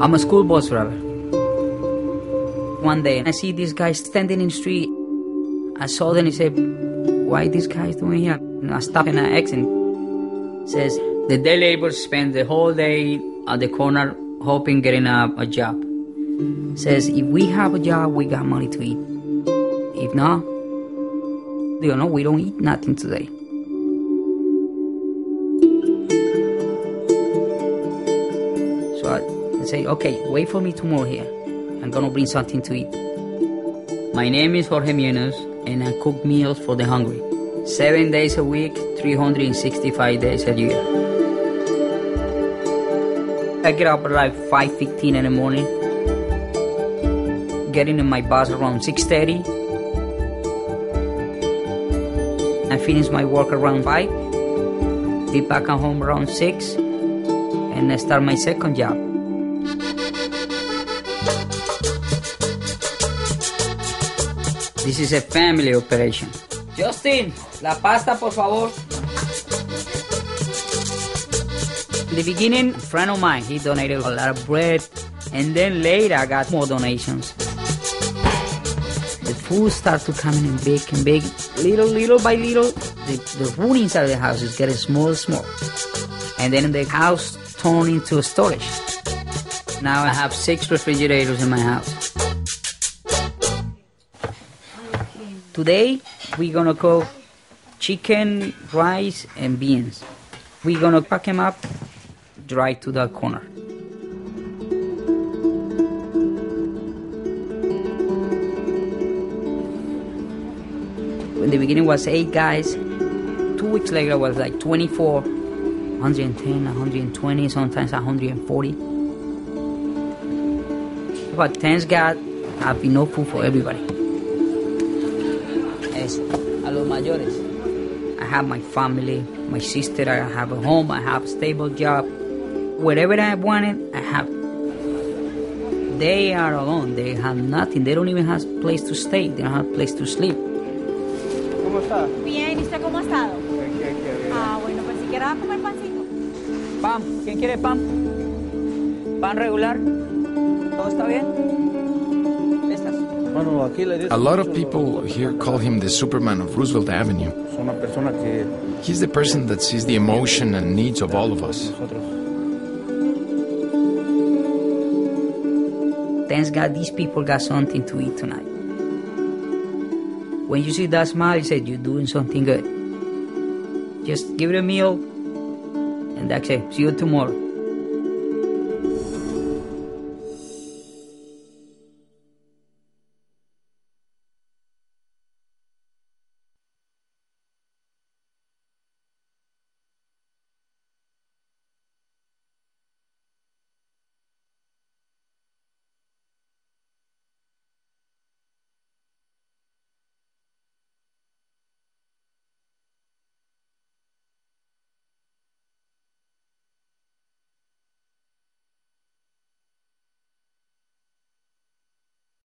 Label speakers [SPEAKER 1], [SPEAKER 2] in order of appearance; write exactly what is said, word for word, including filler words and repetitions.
[SPEAKER 1] I'm a school bus driver. One day, I see this guy standing in the street. I saw them and said, why this guy is doing here? And I stopped and I asked him. Says, the day laborers spend the whole day at the corner hoping getting a, a job. Says, if we have a job, we got money to eat. If not, you know, we don't eat nothing today. So I, I say, okay, wait for me tomorrow here. I'm gonna bring something to eat. My name is Jorge Munoz, and I cook meals for the hungry. Seven days a week, three hundred sixty-five days a year. I get up at like five fifteen in the morning. Getting in my bus around six thirty. I finish my work around five. Be back at home around six. And I start my second job. This is a family operation. Justin, la pasta, por favor. In the beginning, a friend of mine, he donated a lot of bread. And then later, I got more donations. The food starts to come in big and big. Little, little by little, the, the food inside the house is getting small and small. And then the house turned into a storage. Now I have six refrigerators in my house. Today, we're gonna cook chicken, rice, and beans. We're gonna pack them up, dry to the corner. In the beginning was eight guys. Two weeks later was like twenty-four, one hundred ten, one hundred twenty, sometimes one hundred forty. But thanks God, I have enough food for everybody. Eso, a los mayores. I have my family, my sister, I have a home, I have a stable job. Whatever I wanted, I have. They are alone, they have nothing, they don't even have a place to stay, they don't have a place to sleep.
[SPEAKER 2] ¿Cómo está?
[SPEAKER 3] Bien, ¿y usted cómo ha estado?
[SPEAKER 2] Bien, bien, bien.
[SPEAKER 3] Ah, bueno, pues si quiere va a comer pancito.
[SPEAKER 1] Pan, ¿quién quiere pan? ¿Pan regular? ¿Todo está bien? Estas.
[SPEAKER 2] Bueno, aquí le dicen
[SPEAKER 4] A lot of
[SPEAKER 2] mucho
[SPEAKER 4] people
[SPEAKER 2] los-
[SPEAKER 4] here call him the Superman of Roosevelt Avenue.
[SPEAKER 2] Es una persona que
[SPEAKER 4] He's the person that sees the emotion and needs of all of us.
[SPEAKER 2] nosotros.
[SPEAKER 1] Thanks God these people got something to eat tonight. When you see that smile, you say you're doing something good. Just give it a meal, and that's it. See you tomorrow.